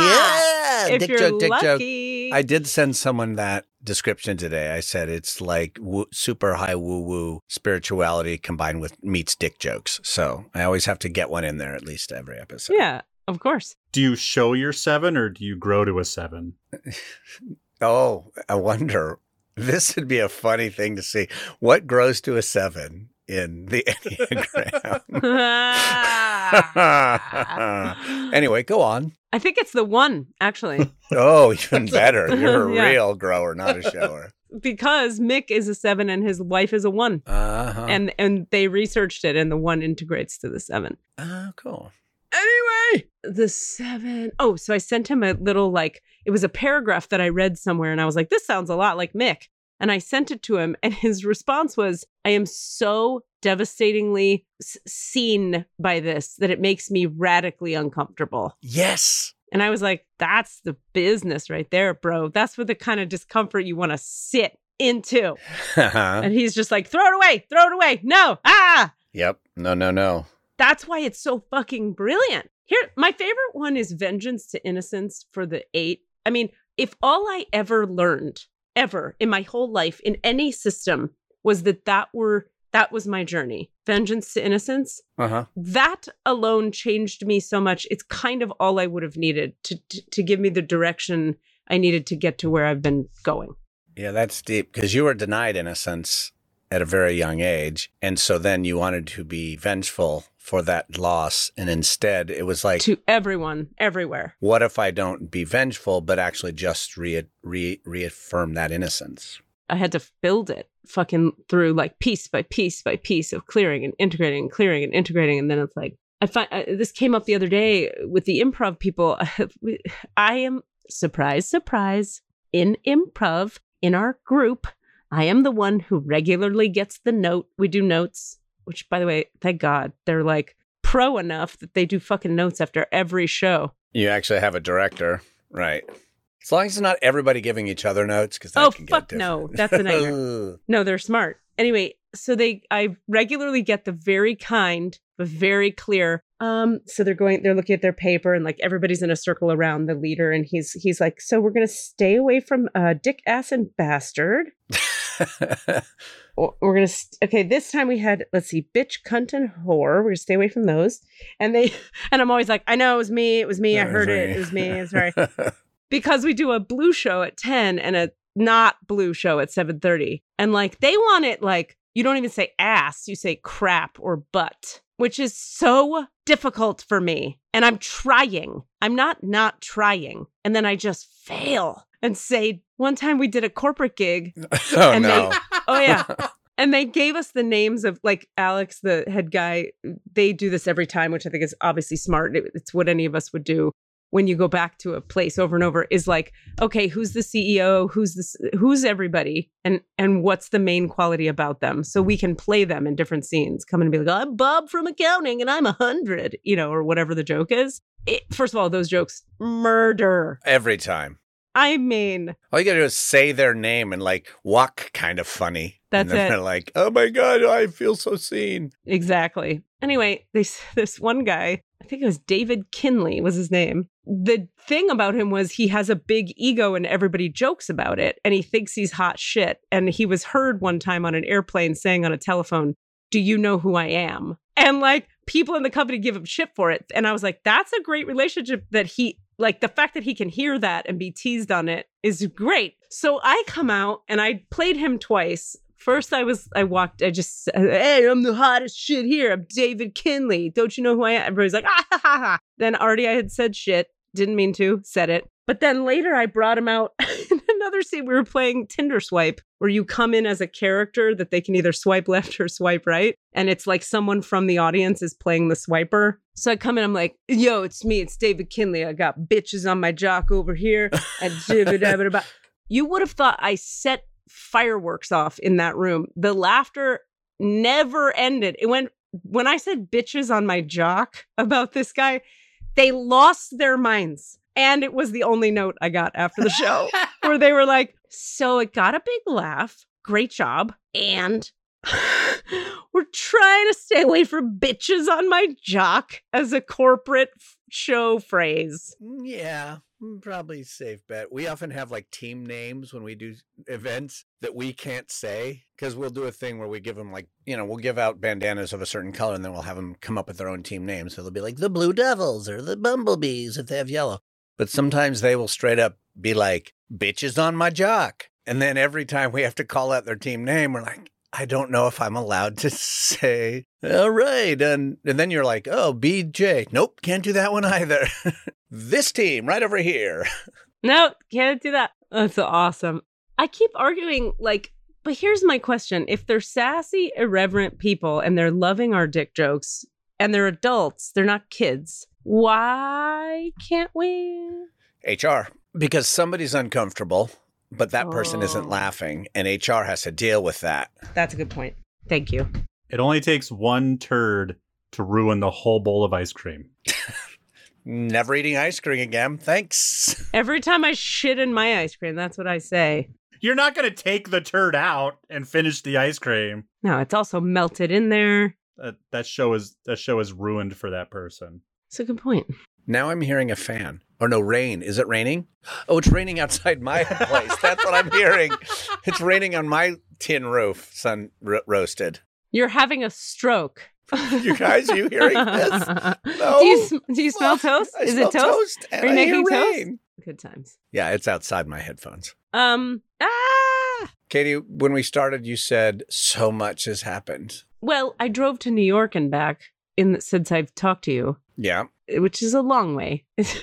Yeah. If dick you're joke, dick lucky. joke. I did send someone that description today. I said it's like woo, super high woo-woo spirituality combined with meets dick jokes. So I always have to get one in there at least every episode. Yeah, of course. Do you show your seven or do you grow to a seven? Oh, I wonder. This would be a funny thing to see. What grows to a seven in the Enneagram? Anyway, go on. I think it's the one, actually. Oh, even better. You're a Yeah. real grower, not a shower. Because Mick is a seven and his wife is a one. Uh-huh. And and they researched it and the one integrates to the seven. Oh, cool. Anyway, the seven. Oh, so I sent him a little like, it was a paragraph that I read somewhere and I was like, this sounds a lot like Mick. And I sent it to him and his response was, I am so devastatingly s- seen by this that it makes me radically uncomfortable. Yes. And I was like, that's the business right there, bro. That's what the kind of discomfort you want to sit into. Uh-huh. And he's just like, throw it away, throw it away. No, ah. Yep. No, no, no. That's why it's so fucking brilliant. Here, my favorite one is Vengeance to Innocence for the eight. I mean, if all I ever learned, ever in my whole life, in any system, was that that were that was my journey, Vengeance to Innocence, Uh-huh. that alone changed me so much. It's kind of all I would have needed to, to, to give me the direction I needed to get to where I've been going. Yeah, that's deep because you were denied innocence at a very young age. And so then you wanted to be vengeful for that loss. And instead it was like, To everyone, everywhere. what if I don't be vengeful, but actually just re- re- reaffirm that innocence? I had to build it fucking through like piece by piece by piece of clearing and integrating and clearing and integrating. And then it's like, I find uh, this came up the other day with the improv people. I am, surprise, surprise, in improv in our group. I am the one who regularly gets the note. We do notes, which by the way, thank God, they're like pro enough that they do fucking notes after every show. You actually have a director, right? As long as it's not everybody giving each other notes, because that Oh, can fuck get no. different. That's a nightmare. No, they're smart. Anyway, so they, I regularly get the very kind, but very clear, Um, so they're going, they're looking at their paper and like everybody's in a circle around the leader. And he's, he's like, so we're going to stay away from uh, Dick, Ass, and Bastard. We're going to, st- okay, this time we had, let's see, Bitch, Cunt, and Whore. We're going to stay away from those. And they, and I'm always like, I know it was me. It was me. I That heard was it. me. It was me. I'm sorry. Because we do a blue show at ten and a not blue show at seven thirty. And like, they want it like, you don't even say ass, you say crap or butt, which is so difficult for me. And I'm trying. I'm not not trying. And then I just fail and say, one time we did a corporate gig. Oh, and no. They, oh, yeah. And they gave us the names of like Alex, the head guy. They do this every time, which I think is obviously smart. It- It's what any of us would do when you go back to a place over and over, is like, okay, who's the C E O? Who's this? Who's everybody? And and what's the main quality about them? So we can play them in different scenes. Come in and be like, I'm Bob from accounting and I'm a hundred, you know, or whatever the joke is. It, first of all, those jokes murder. Every time. I mean, All you gotta do is say their name and like walk kind of funny. That's and then it. They're like, oh my God, I feel so seen. exactly. Anyway, this this one guy, I think it was David Kinley was his name. The thing about him was he has a big ego and everybody jokes about it and he thinks he's hot shit. And he was heard one time on an airplane saying on a telephone, do you know who I am? And like people in the company give him shit for it. And I was like, that's a great relationship that he, like the fact that he can hear that and be teased on it is great. So I come out and I played him twice. First, I was, I walked, I just said, hey, I'm the hottest shit here. I'm David Kinley. Don't you know who I am? Everybody's like, ah, ha, ha, ha. Then already I had said shit. Didn't mean to, said it. But then later I brought him out in another scene. We were playing Tinder Swipe, where you come in as a character that they can either swipe left or swipe right. And it's like someone from the audience is playing the swiper. So I come in, I'm like, yo, it's me. It's David Kinley. I got bitches on my jock over here. And you would have thought I set fireworks off in that room. The laughter never ended. It went, when I said bitches on my jock about this guy, they lost their minds. And it was the only note I got after the show where they were like, so it got a big laugh. Great job. And we're trying to stay away from bitches on my jock as a corporate f- show phrase. Yeah, probably safe bet. We often have like team names when we do events that we can't say because we'll do a thing where we give them like, you know, we'll give out bandanas of a certain color and then we'll have them come up with their own team names. So they'll be like the Blue Devils or the Bumblebees if they have yellow. But sometimes they will straight up be like, bitches on my jock. And then every time we have to call out their team name, we're like, I don't know if I'm allowed to say, all right. And, and then you're like, oh, B J. Nope, can't do that one either. This team right over here. No, can't do that. That's awesome. I keep arguing, like, but here's my question. If they're sassy, irreverent people and they're loving our dick jokes and they're adults, they're not kids, why can't we? H R. Because somebody's uncomfortable, but that person Oh. isn't laughing, and H R has to deal with that. That's a good point. Thank you. It only takes one turd to ruin the whole bowl of ice cream. Never eating ice cream again. Thanks. Every time I shit in my ice cream, that's what I say. You're not going to take the turd out and finish the ice cream. No, it's also melted in there. That that show is that show is ruined for that person. It's a good point. Now I'm hearing a fan. Or no, rain. Is it raining? Oh, it's raining outside my place. That's what I'm hearing. It's raining on my tin roof, sun ro- roasted. You're having a stroke. You guys, are you hearing this? No. Do you, sm- do you smell toast? I Is smell it toast? toast and Are you I making hear toast? rain. Good times. Yeah, it's outside my headphones. Um, ah! Katie, when we started, you said so much has happened. Well, I drove to New York and back in the, since I've talked to you, Yeah. which is a long way.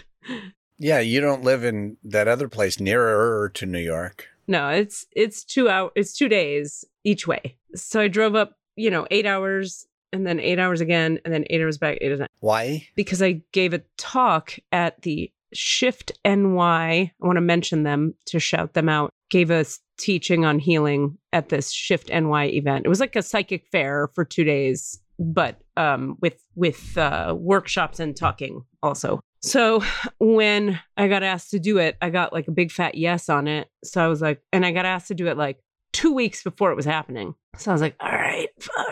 Yeah, you don't live in that other place nearer to New York. No, it's it's two hours. It's two days each way. So I drove up, you know, eight hours and then eight hours again and then eight hours back. Eight hours back. Why? Because I gave a talk at the Shift N Y. I want to mention them to shout them out. Gave us teaching on healing at this Shift N Y event. It was like a psychic fair for two days, but um, with with uh, workshops and talking also. So when I got asked to do it, I got like a big fat yes on it. So I was like, and I got asked to do it like two weeks before it was happening. So I was like, all right, fuck.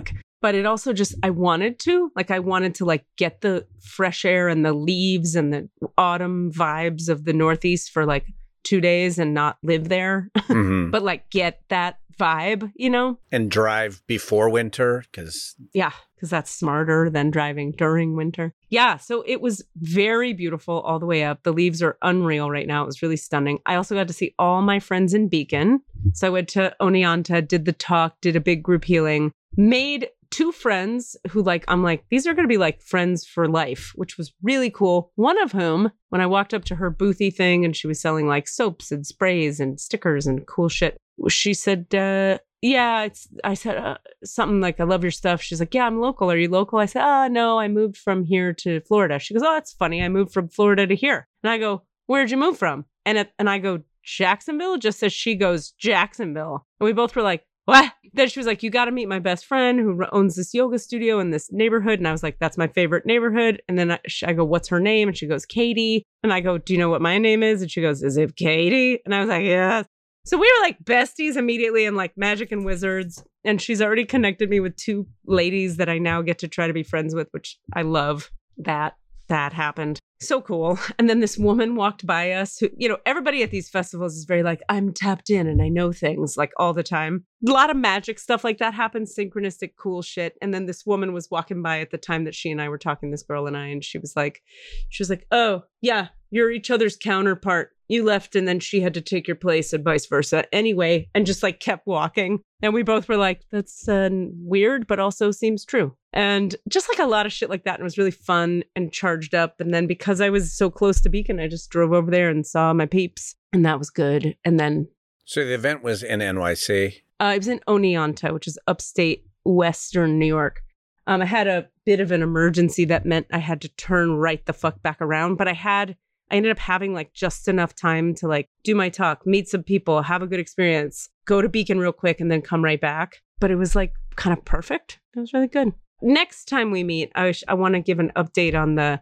but it also just, I wanted to, like, I wanted to like get the fresh air and the leaves and the autumn vibes of the Northeast for like two days and not live there, Mm-hmm. but like get that vibe, you know? And drive before winter because Yeah, because that's smarter than driving during winter. Yeah, so it was very beautiful all the way up. The leaves are unreal right now. It was really stunning. I also got to see all my friends in Beacon. So I went to Oneonta, did the talk, did a big group healing, made two friends who like, I'm like, these are going to be like friends for life, which was really cool. One of whom, when I walked up to her boothy thing and she was selling like soaps and sprays and stickers and cool shit, she said, uh, yeah, it's, I said uh, something like, I love your stuff. She's like, yeah, I'm local. Are you local? I said, oh, no, I moved from here to Florida. She goes, oh, that's funny. I moved from Florida to here. And I go, where'd you move from? And, it, and I go, Jacksonville, just as she goes, Jacksonville. And we both were like, what? Then she was like, you got to meet my best friend who owns this yoga studio in this neighborhood. And I was like, that's my favorite neighborhood. And then I, I go, what's her name? And she goes, Katie. And I go, do you know what my name is? And she goes, is it Katie? And I was like, yeah. So we were like besties immediately and like magic and wizards. And she's already connected me with two ladies that I now get to try to be friends with, which I love that that happened. So cool. And then this woman walked by us who, you know, everybody at these festivals is very like, I'm tapped in and I know things like all the time. A lot of magic stuff like that happens, synchronistic, cool shit. And then this woman was walking by at the time that she and I were talking, this girl and I, and she was like, she was like, oh, yeah, you're each other's counterpart. You left and then she had to take your place and vice versa. Anyway, and just like kept walking. And we both were like, that's uh, weird, but also seems true. And just like a lot of shit like that. And it was really fun and charged up. And then because I was so close to Beacon, I just drove over there and saw my peeps. And that was good. And then... So the event was in N Y C? Uh, it was in Oneonta, which is upstate Western New York. Um, I had a bit of an emergency that meant I had to turn right the fuck back around. But I had... I ended up having like just enough time to like do my talk, meet some people, have a good experience, go to Beacon real quick and then come right back. But it was like kind of perfect. It was really good. Next time we meet, I, sh- I want to give an update on the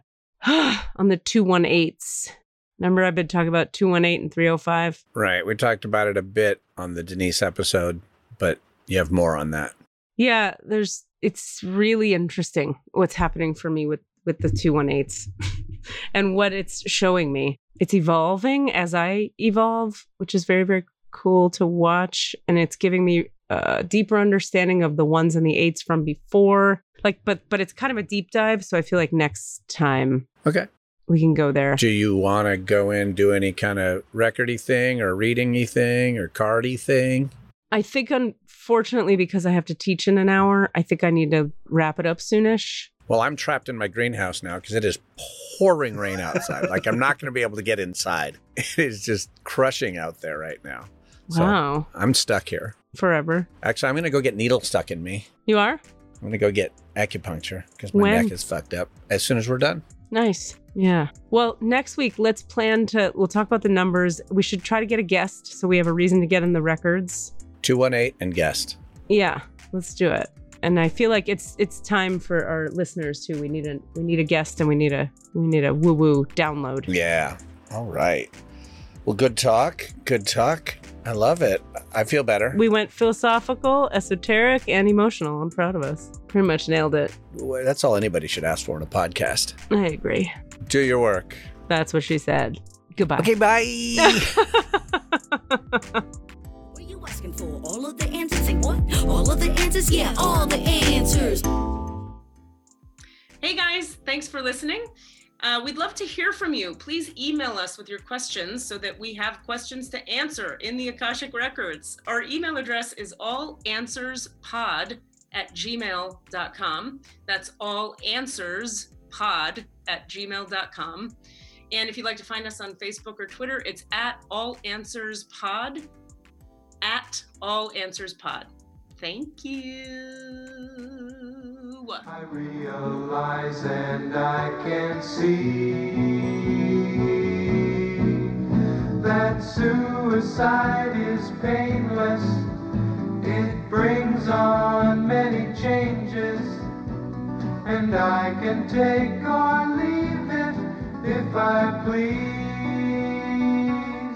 on the two one eights. Remember I've been talking about two one eight and three oh five? Right. We talked about it a bit on the Denise episode, but you have more on that. Yeah, there's it's really interesting what's happening for me with, with the two one eights. And what it's showing me. It's evolving as I evolve, which is very, very cool to watch. And it's giving me a deeper understanding of the ones and the eights from before. Like, but but it's kind of a deep dive. So I feel like next time Okay. we can go there. Do you want to go in, do any kind of recordy thing or reading-y thing or cardy thing? I think, unfortunately, because I have to teach in an hour, I think I need to wrap it up soonish. Well, I'm trapped in my greenhouse now because it is pouring rain outside. Like, I'm not going to be able to get inside. It is just crushing out there right now. So Wow. I'm stuck here. Forever. Actually, I'm going to go get needles stuck in me. You are? I'm going to go get acupuncture because my When? neck is fucked up as soon as we're done. Nice. Yeah. Well, next week, let's plan to, we'll talk about the numbers. We should try to get a guest so we have a reason to get in the records. two one eight and guest. Yeah, let's do it. And I feel like it's it's time for our listeners too. We need a we need a guest and we need a we need a woo woo download. Yeah. All right. Well, good talk. Good talk. I love it. I feel better. We went philosophical, esoteric, and emotional. I'm proud of us. Pretty much nailed it. Well, that's all anybody should ask for in a podcast. I agree. Do your work. That's what she said. Goodbye. Okay, bye. What are you asking for? All of the answers? Say what? All of the answers? Yeah, all the answers. Hey guys, thanks for listening. Uh, we'd love to hear from you. Please email us with your questions so that we have questions to answer in the Akashic Records. Our email address is allanswerspod at gmail dot com. That's allanswerspod at gmail dot com. And if you'd like to find us on Facebook or Twitter, it's at allanswerspod, at allanswerspod. Thank you. I realize and I can see that suicide is painless. It brings on many changes, and I can take or leave it if I please.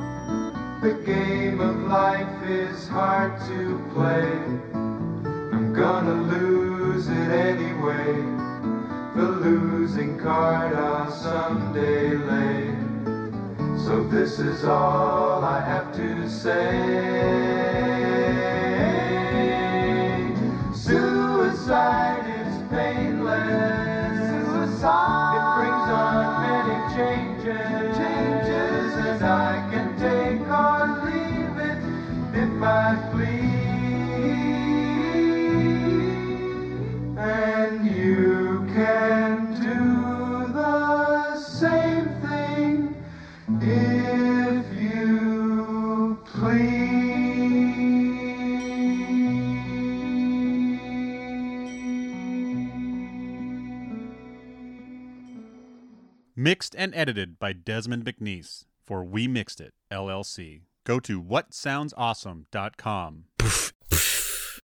The game of life is hard to play. I'm Gonna lose it anyway. The losing card I'll someday lay. So this is all I have to say. Suicide is painless. Suicide. It brings on many changes. Changes, and I can take or leave it if I please. And you can do the same thing if you please. Mixed and edited by Desmond McNeese for We Mixed It, L L C. Go to what sounds awesome dot com.